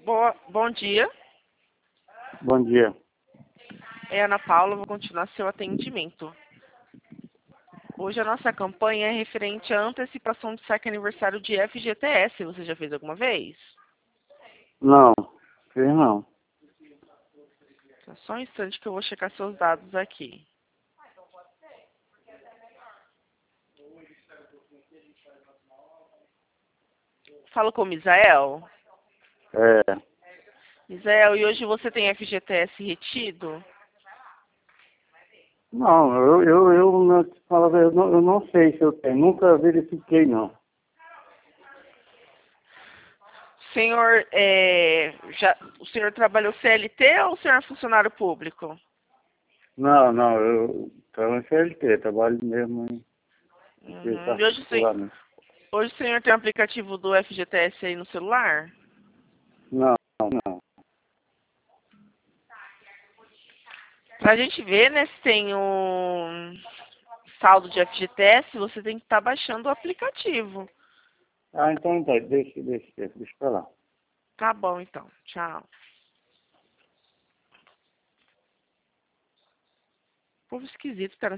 Bom dia, Bom dia. é Ana Paula, vou continuar seu atendimento. Hoje a nossa campanha é referente à antecipação de saque aniversário de FGTS. Você já fez alguma vez? Não, fiz não. Só um instante que eu vou checar seus dados aqui. Falo com o Misael. É, Misael, e hoje você tem FGTS retido? não, não, te falo a verdade, eu não sei se eu tenho, nunca verifiquei não. Senhor, o senhor trabalhou CLT ou o senhor é funcionário público? Não, eu trabalho em CLT, trabalho mesmo em Uhum. empresa E particular, né? hoje o senhor tem o aplicativo do FGTS aí no celular? Não. Pra gente ver, né, se tem um saldo de FGTS, você tem que estar baixando o aplicativo. Ah, então tá, deixa pra lá. Tá bom, então. Tchau. Povo esquisito, cara.